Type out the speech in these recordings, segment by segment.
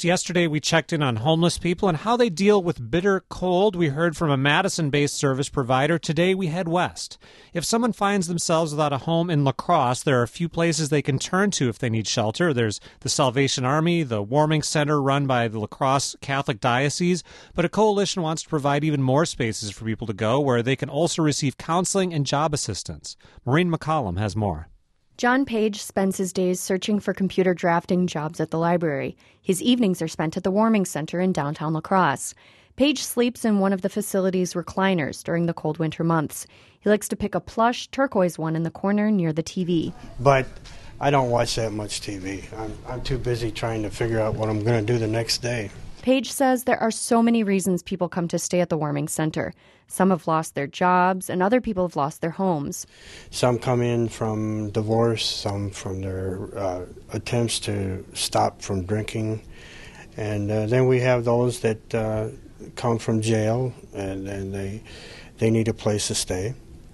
Yesterday, we checked in on homeless people and how they deal with bitter cold. We heard from a Madison-based service provider. Today, we head west. If someone finds themselves without a home in La Crosse, there are a few places they can turn to if they need shelter. There's the Salvation Army, the Warming Center run by the La Crosse Catholic Diocese, but a coalition wants to provide even more spaces for people to go where they can also receive counseling and job assistance. Maureen McCollum has more. John Page spends his days searching for computer drafting jobs at the library. His evenings are spent at the Warming Center in downtown La Crosse. Page sleeps in one of the facility's recliners during the cold winter months. He likes to pick a plush turquoise one in the corner near the TV. But I don't watch that much TV. I'm too busy trying to figure out what I'm going to do the next day. Page says there are so many reasons people come to stay at the Warming Center. Some have lost their jobs, and other people have lost their homes. Some come in from divorce, some from their attempts to stop from drinking. And then we have those that come from jail, and they need a place to stay.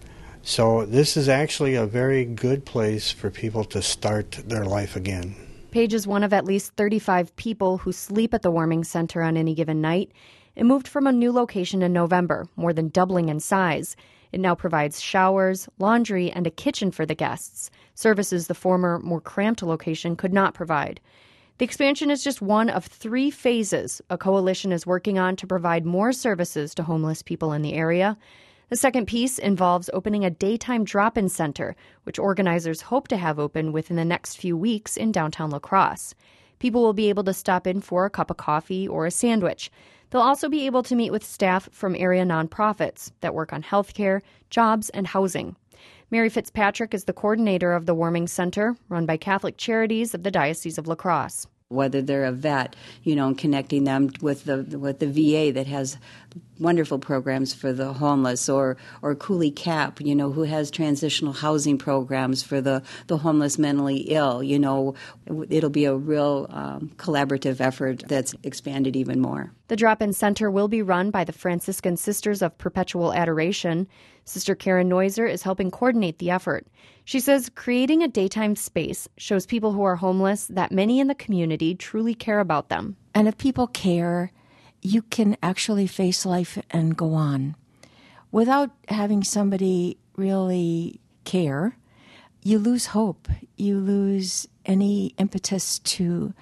So this is actually a very good place for people to start their life again. Page is one of at least 35 people who sleep at the Warming Center on any given night. It moved from a new location in November, more than doubling in size. It now provides showers, laundry, and a kitchen for the guests, services the former, more cramped location could not provide. The expansion is just one of 3 phases a coalition is working on to provide more services to homeless people in the area. The second piece involves opening a daytime drop-in center, which organizers hope to have open within the next few weeks in downtown La Crosse. People will be able to stop in for a cup of coffee or a sandwich. They'll also be able to meet with staff from area nonprofits that work on healthcare, jobs, and housing. Mary Fitzpatrick is the coordinator of the Warming Center, run by Catholic Charities of the Diocese of La Crosse. Whether they're a vet, and connecting them with the VA that has wonderful programs for the homeless, or Cooley Cap, who has transitional housing programs for the homeless mentally ill. It'll be a real collaborative effort that's expanded even more. The drop-in center will be run by the Franciscan Sisters of Perpetual Adoration. Sister Karen Neuser is helping coordinate the effort. She says creating a daytime space shows people who are homeless that many in the community truly care about them. And if people care, you can actually face life and go on. Without having somebody really care, you lose hope. You lose any impetus to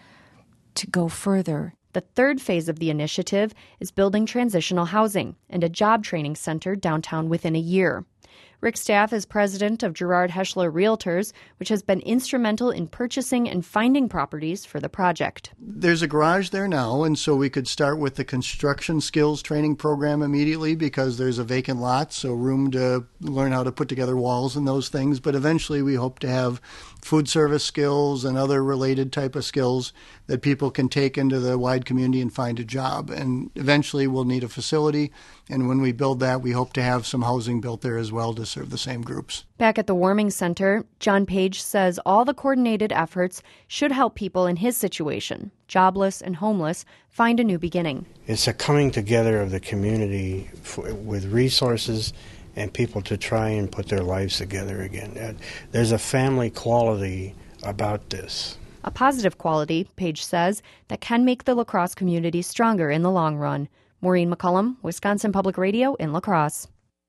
go further. The third phase of the initiative is building transitional housing and a job training center downtown within a year. Rick Staff is president of Gerard Heschler Realtors, which has been instrumental in purchasing and finding properties for the project. There's a garage there now, and so we could start with the construction skills training program immediately because there's a vacant lot, so room to learn how to put together walls and those things. But eventually we hope to have food service skills and other related type of skills that people can take into the wide community and find a job. And eventually we'll need a facility, and when we build that, we hope to have some housing built there as well to serve the same groups. Back at the Warming Center, John Page says all the coordinated efforts should help people in his situation, jobless and homeless, find a new beginning. It's a coming together of the community with resources and people to try and put their lives together again. There's a family quality about this. A positive quality, Page says, that can make the La Crosse community stronger in the long run. Maureen McCollum, Wisconsin Public Radio in La Crosse.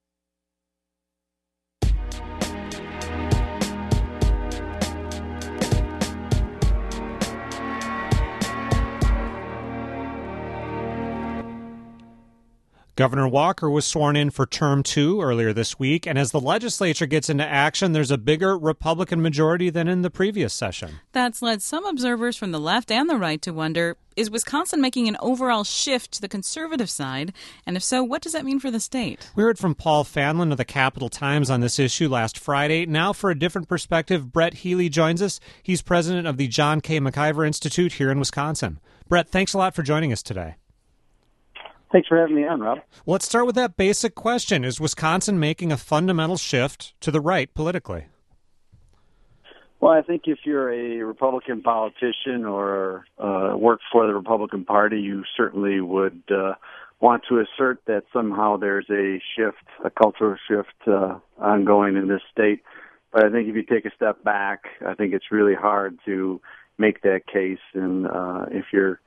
Governor Walker was sworn in for term 2 earlier this week, and as the legislature gets into action, there's a bigger Republican majority than in the previous session. That's led some observers from the left and the right to wonder, is Wisconsin making an overall shift to the conservative side? And if so, what does that mean for the state? We heard from Paul Fanlon of the Capital Times on this issue last Friday. Now for a different perspective, Brett Healy joins us. He's president of the John K. McIver Institute here in Wisconsin. Brett, thanks a lot for joining us today. Thanks for having me on, Rob. Well, let's start with that basic question. Is Wisconsin making a fundamental shift to the right politically? Well, I think if you're a Republican politician or work for the Republican Party, you certainly would want to assert that somehow there's a shift, a cultural shift ongoing in this state. But I think if you take a step back, I think it's really hard to make that case. And if you're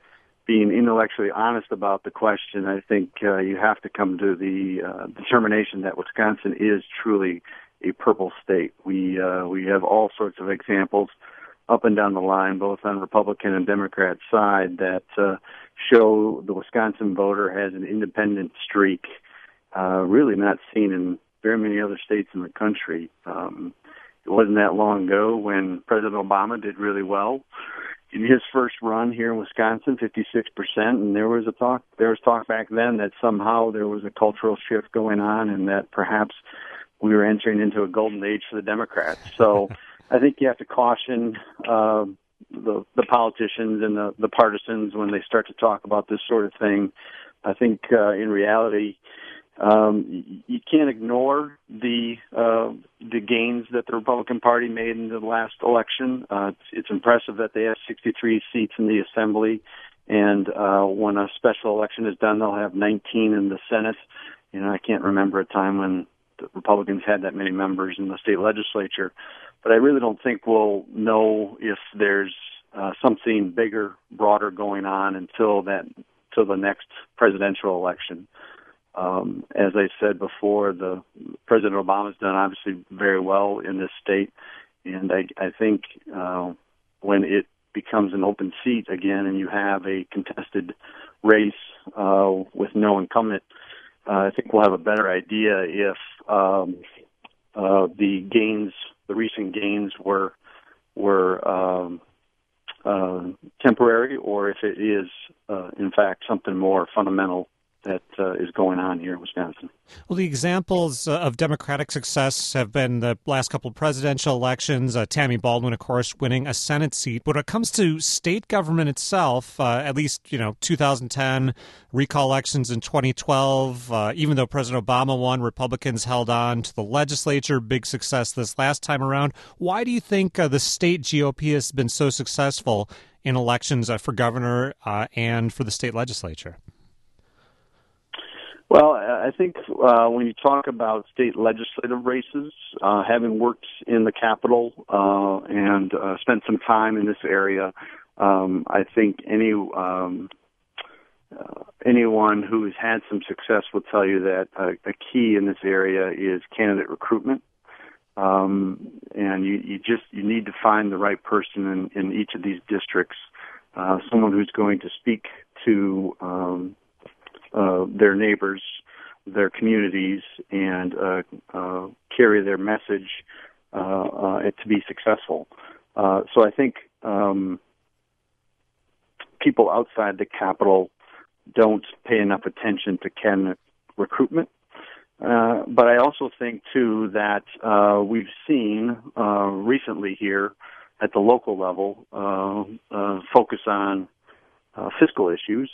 being intellectually honest about the question, I think you have to come to the determination that Wisconsin is truly a purple state. We have all sorts of examples up and down the line, both on Republican and Democrat side, that show the Wisconsin voter has an independent streak, really not seen in very many other states in the country. It wasn't that long ago when President Obama did really well in his first run here in Wisconsin, 56%, and there was talk back then that somehow there was a cultural shift going on and that perhaps we were entering into a golden age for the Democrats. So I think you have to caution the politicians and the partisans when they start to talk about this sort of thing. I think in reality, you can't ignore the gains that the Republican Party made in the last election. It's impressive that they have 63 seats in the Assembly, and when a special election is done, they'll have 19 in the Senate. I can't remember a time when the Republicans had that many members in the state legislature. But I really don't think we'll know if there's something bigger, broader going on until the next presidential election. As I said before, the President Obama's done obviously very well in this state, and I think when it becomes an open seat again and you have a contested race with no incumbent, I think we'll have a better idea if the recent gains were temporary, or if it is in fact something more fundamental that is going on here in Wisconsin. Well, the examples of Democratic success have been the last couple of presidential elections, Tammy Baldwin, of course, winning a Senate seat. But when it comes to state government itself, at least, 2010, recall elections in 2012, even though President Obama won, Republicans held on to the legislature, big success this last time around. Why do you think the state GOP has been so successful in elections for governor and for the state legislature? Well, I think when you talk about state legislative races, having worked in the Capitol and spent some time in this area, I think anyone who has had some success will tell you that a key in this area is candidate recruitment. And you need to find the right person in each of these districts, someone who's going to speak to their neighbors, their communities, and carry their message to be successful. So I think people outside the Capitol don't pay enough attention to candidate recruitment. But I also think, too, that we've seen recently here at the local level focus on fiscal issues.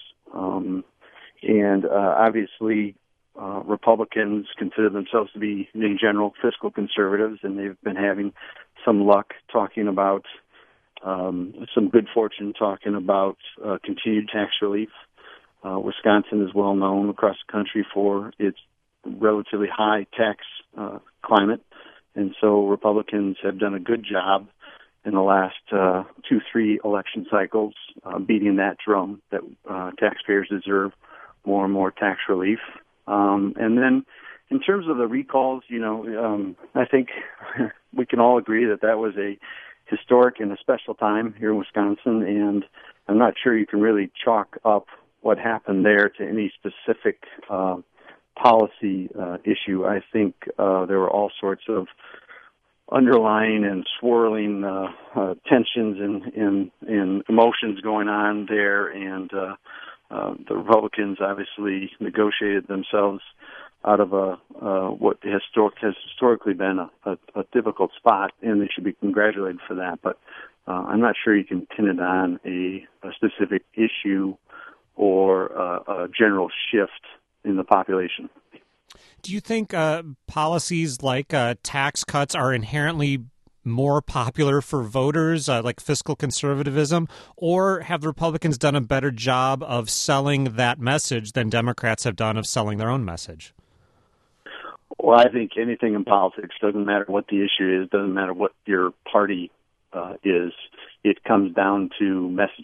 And obviously, Republicans consider themselves to be, in general, fiscal conservatives, and they've been having some luck talking about, some good fortune talking about continued tax relief. Wisconsin is well known across the country for its relatively high tax climate, and so Republicans have done a good job in the last 2-3 election cycles beating that drum that taxpayers deserve more and more tax relief. And then in terms of the recalls, I think we can all agree that was a historic and a special time here in Wisconsin, and I'm not sure you can really chalk up what happened there to any specific policy issue. I think there were all sorts of underlying and swirling tensions and emotions going on there, and the Republicans obviously negotiated themselves out of what has historically been a difficult spot, and they should be congratulated for that. But I'm not sure you can pin it on a specific issue or a general shift in the population. Do you think policies like tax cuts are inherently more popular for voters, like fiscal conservatism, or have the Republicans done a better job of selling that message than Democrats have done of selling their own message? Well, I think anything in politics, doesn't matter what the issue is, doesn't matter what your party is, it comes down to messaging.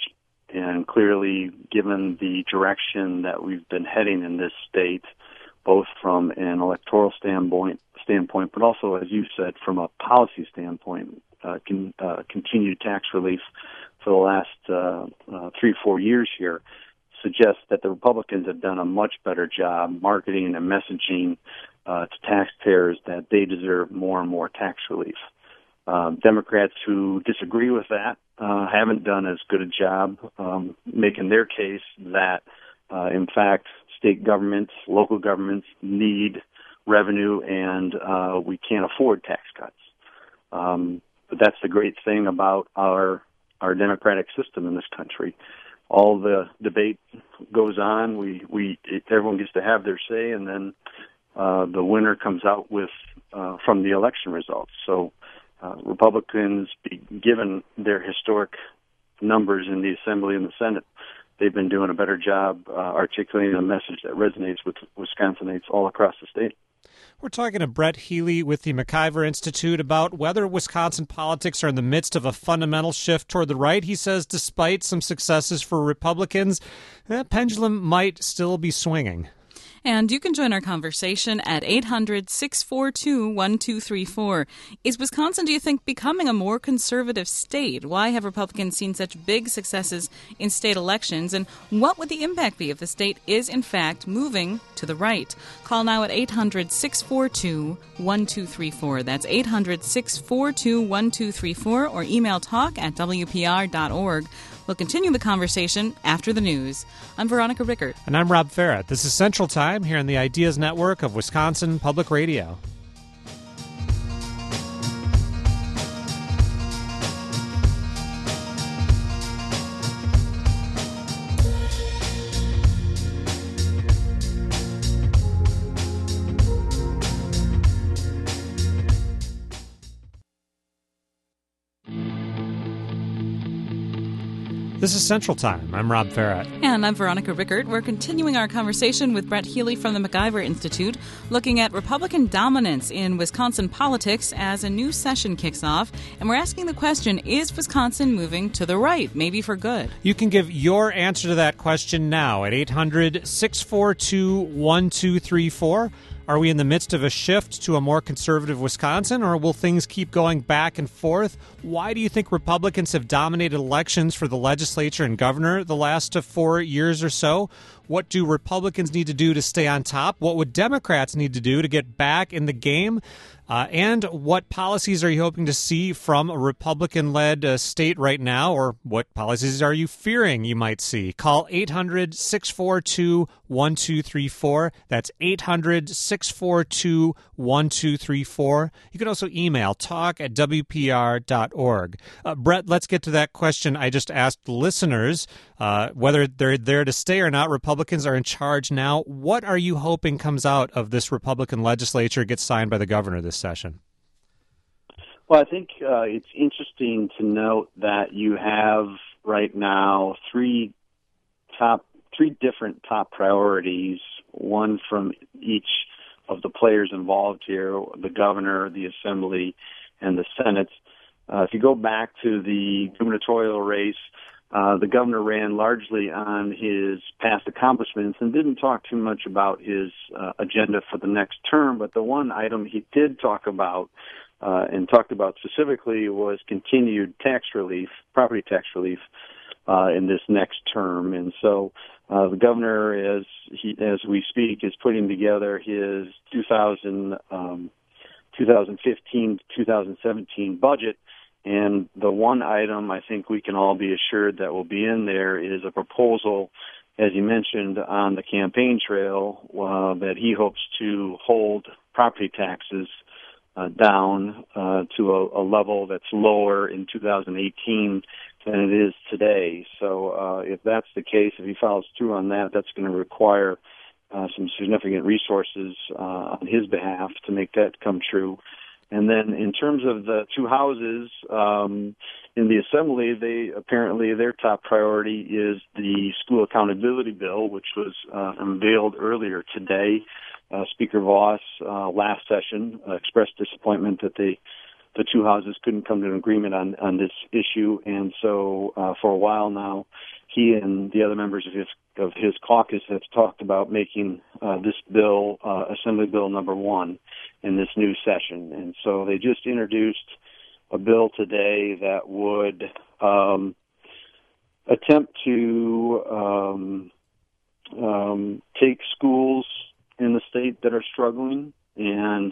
And clearly, given the direction that we've been heading in this state, both from an electoral standpoint, but also, as you said, from a policy standpoint, continued tax relief for the last 3-4 years here suggests that the Republicans have done a much better job marketing and messaging to taxpayers that they deserve more and more tax relief. Democrats who disagree with that haven't done as good a job making their case that, in fact, state governments, local governments need revenue and we can't afford tax cuts. But that's the great thing about our democratic system in this country. All the debate goes on. Everyone gets to have their say, and then the winner comes out with from the election results. So Republicans, given their historic numbers in the Assembly and the Senate, they've been doing a better job articulating a message that resonates with Wisconsinites all across the state. We're talking to Brett Healy with the McIver Institute about whether Wisconsin politics are in the midst of a fundamental shift toward the right. He says despite some successes for Republicans, that pendulum might still be swinging. And you can join our conversation at 800-642-1234. Is Wisconsin, do you think, becoming a more conservative state? Why have Republicans seen such big successes in state elections? And what would the impact be if the state is, in fact, moving to the right? Call now at 800-642-1234. That's 800-642-1234, or email talk@wpr.org. We'll continue the conversation after the news. I'm Veronica Rickert. And I'm Rob Farrett. This is Central Time here on the Ideas Network of Wisconsin Public Radio. This is Central Time. I'm Rob Farrett. And I'm Veronica Rickert. We're continuing our conversation with Brett Healy from the McIver Institute, looking at Republican dominance in Wisconsin politics as a new session kicks off. And we're asking the question, is Wisconsin moving to the right, maybe for good? You can give your answer to that question now at 800-642-1234. Are we in the midst of a shift to a more conservative Wisconsin, or will things keep going back and forth? Why do you think Republicans have dominated elections for the legislature and governor the last 4 years or so? What do Republicans need to do to stay on top? What would Democrats need to do to get back in the game? And what policies are you hoping to see from a Republican-led state right now, or what policies are you fearing you might see? Call 800-642-1234. That's 800-642-1234. You can also email talk@wpr.org. Brett, let's get to that question I just asked listeners. Whether they're there to stay or not, Republicans are in charge now. What are you hoping comes out of this Republican legislature, gets signed by the governor this session? Well, I think it's interesting to note that you have right now three different top priorities, one from each of the players involved here, the governor, the assembly, and the Senate. If you go back to the gubernatorial race, the governor ran largely on his past accomplishments and didn't talk too much about his agenda for the next term. But the one item he did talk about and talked about specifically was continued tax relief, property tax relief, in this next term. And so the governor, as we speak, is putting together his 2015 to 2017 budget. And the one item I think we can all be assured that will be in there is a proposal, as you mentioned, on the campaign trail that he hopes to hold property taxes down to a level that's lower in 2018 than it is today. So if that's the case, if he follows through on that, that's going to require some significant resources on his behalf to make that come true. And then in terms of the two houses in the assembly, their top priority is the school accountability bill, which was unveiled earlier today. Speaker Voss last session expressed disappointment that the two houses couldn't come to an agreement on this issue, and so for a while now, he and the other members of his caucus have talked about making this bill Assembly Bill number 1 in this new session. And so they just introduced a bill today that would attempt to take schools in the state that are struggling and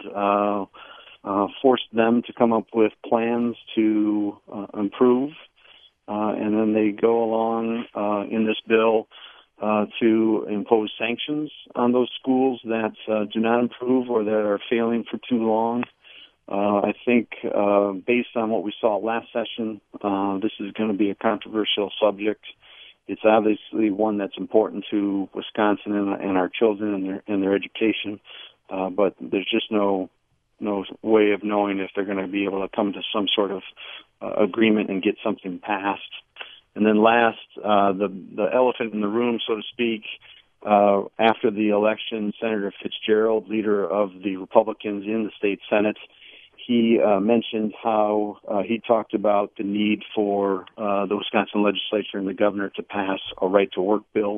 force them to come up with plans to improve. And then they go along in this bill to impose sanctions on those schools that do not improve or that are failing for too long. I think based on what we saw last session, this is going to be a controversial subject. It's obviously one that's important to Wisconsin and our children and their education, but there's just no way of knowing if they're going to be able to come to some sort of agreement and get something passed. And then last, the elephant in the room, so to speak, after the election, Senator Fitzgerald, leader of the Republicans in the state Senate, he mentioned how he talked about the need for the Wisconsin legislature and the governor to pass a right-to-work bill.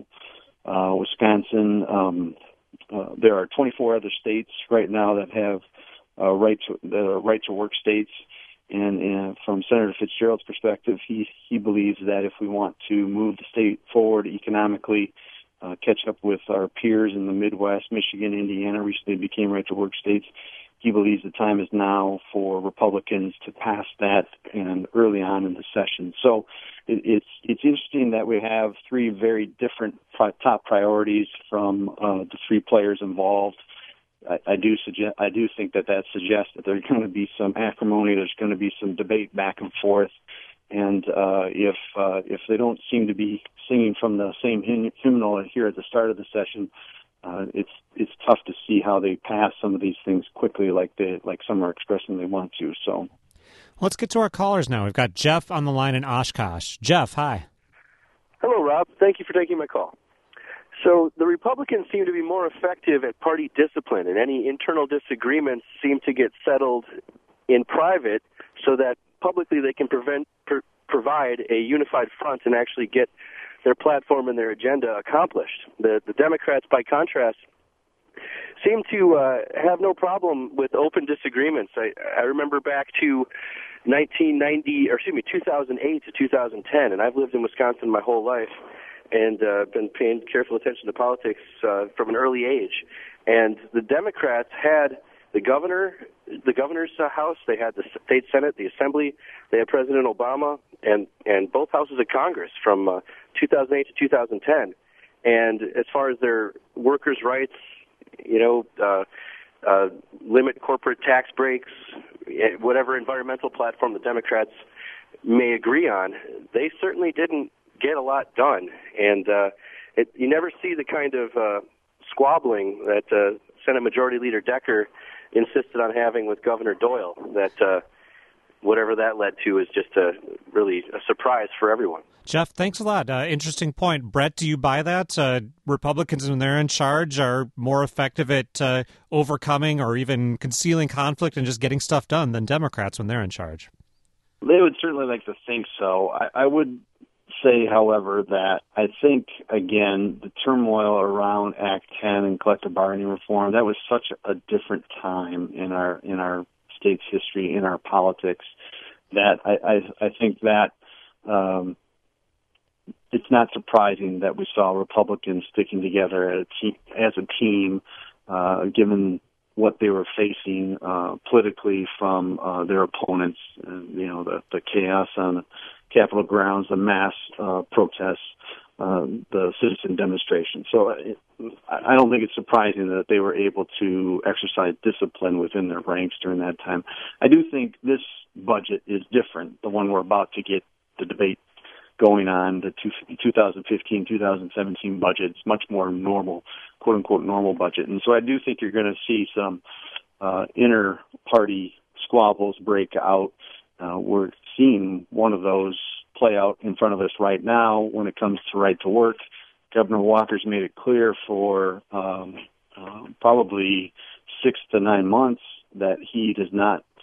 Wisconsin, there are 24 other states right now that have right-to-work states. And from Senator Fitzgerald's perspective, he believes that if we want to move the state forward economically, catch up with our peers in the Midwest, Michigan, Indiana recently became right-to-work states, he believes the time is now for Republicans to pass that and early on in the session. So it's interesting that we have three very different top priorities from the three players involved. I do think that suggests that there's going to be some acrimony. There's going to be some debate back and forth, and if they don't seem to be singing from the same hymnal here at the start of the session, it's tough to see how they pass some of these things quickly, like some are expressing they want to. So, let's get to our callers now. We've got Jeff on the line in Oshkosh. Jeff, hi. Hello, Rob. Thank you for taking my call. So the Republicans seem to be more effective at party discipline, and any internal disagreements seem to get in private so that publicly they can provide a unified front and actually get their platform and their agenda accomplished. The Democrats, by contrast, seem to have no problem with open disagreements. I remember back to 2008 to 2010, and I've lived in Wisconsin my whole life, and been paying careful attention to politics from an early age. And the Democrats had the governor's house, they had the state Senate, the Assembly, they had President Obama, and both houses of Congress from 2008 to 2010. And as far as their workers' rights, limit corporate tax breaks, whatever environmental platform the Democrats may agree on, they certainly didn't get a lot done, and you never see the kind of squabbling that Senate Majority Leader Decker insisted on having with Governor Doyle. That whatever that led to is just really a surprise for everyone. Jeff, thanks a lot. Interesting point. Brett, do you buy that? Republicans, when they're in charge, are more effective at overcoming or even concealing conflict and just getting stuff done than Democrats when they're in charge. They would certainly like to think so. I would say, however, that I think, again, the turmoil around Act 10 and collective bargaining reform, that was such a different time in our state's history, in our politics, that I think that it's not surprising that we saw Republicans sticking together as a team, given what they were facing politically from their opponents, the chaos on the Capitol grounds, the mass protests, the citizen demonstrations. So I don't think it's surprising that they were able to exercise discipline within their ranks during that time. I do think this budget is different, the one we're about to get the debate going on, the 2015-2017 budget. It's much more normal, quote-unquote normal budget. And so I do think you're going to see some inter-party squabbles break out. We're seeing one of those play out in front of us right now when it comes to right to work. Governor Walker's made it clear for probably 6 to 9 months that he does not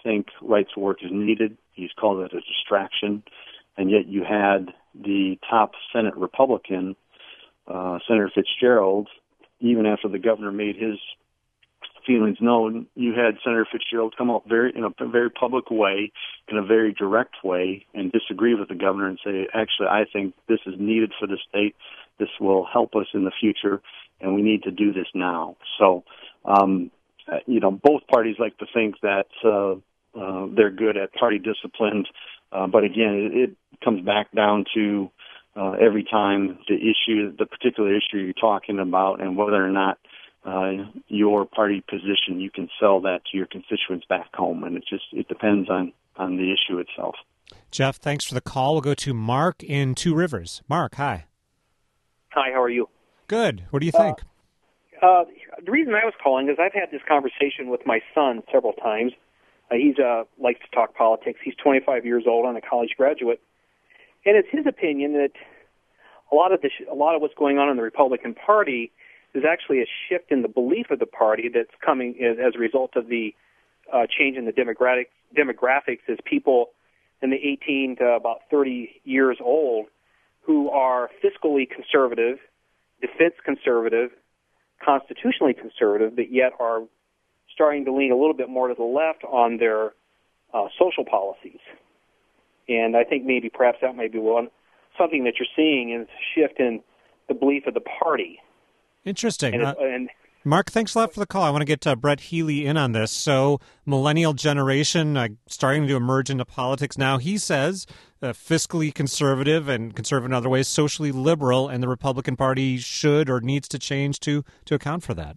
think rights work is needed. He's called it a distraction. And yet you had the top Senate Republican, Senator Fitzgerald, even after the governor made his feelings known, you had Senator Fitzgerald come out in a very public way, in a very direct way, and disagree with the governor and say, actually, I think this is needed for the state. This will help us in the future, and we need to do this now. So, both parties like to think that they're good at party discipline, but again, it comes back down to every time the particular issue you're talking about, and whether or not your party position, you can sell that to your constituents back home, and it depends on the issue itself. Jeff, thanks for the call. We'll go to Mark in Two Rivers. Mark, hi. Hi, how are you? Good. What do you think? The reason I was calling is I've had this conversation with my son several times. He likes to talk politics. He's 25 years old and a college graduate, and it's his opinion that a lot of what's going on in the Republican Party is actually a shift in the belief of the party that's coming as a result of the change in the demographics as people in the 18 to about 30 years old who are fiscally conservative, defense conservative, constitutionally conservative, but yet are starting to lean a little bit more to the left on their social policies. And I think perhaps that might be something that you're seeing is a shift in the belief of the party. Interesting. Mark, thanks a lot for the call. I want to get Brett Healy in on this. So, millennial generation starting to emerge into politics now. He says fiscally conservative and conservative in other ways, socially liberal, and the Republican Party should or needs to change to account for that.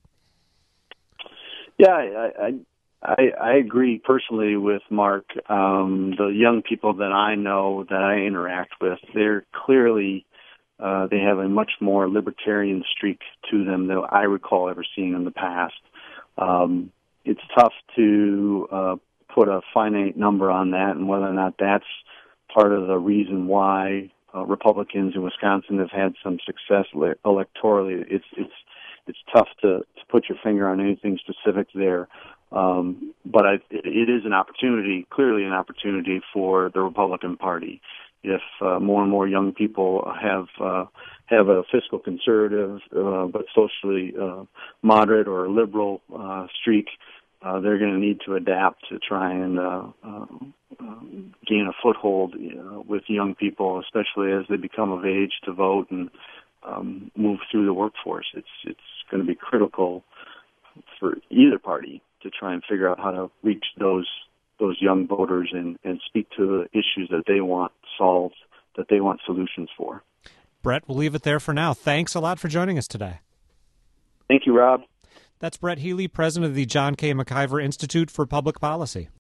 Yeah, I agree personally with Mark. The young people that I know, that I interact with, they're clearly they have a much more libertarian streak to them than I recall ever seeing in the past. It's tough to put a finite number on that, and whether or not that's part of the reason why Republicans in Wisconsin have had some success electorally. It's tough to put your finger on anything specific there. But it is an opportunity, clearly an opportunity for the Republican Party. If more and more young people have a fiscal conservative but socially moderate or liberal streak, they're going to need to adapt to try and gain a foothold with young people, especially as they become of age to vote and move through the workforce. It's going to be critical for either party to try and figure out how to reach those young voters and speak to the issues that they want solved, that they want solutions for. Brett, we'll leave it there for now. Thanks a lot for joining us today. Thank you, Rob. That's Brett Healy, president of the John K. McIver Institute for Public Policy.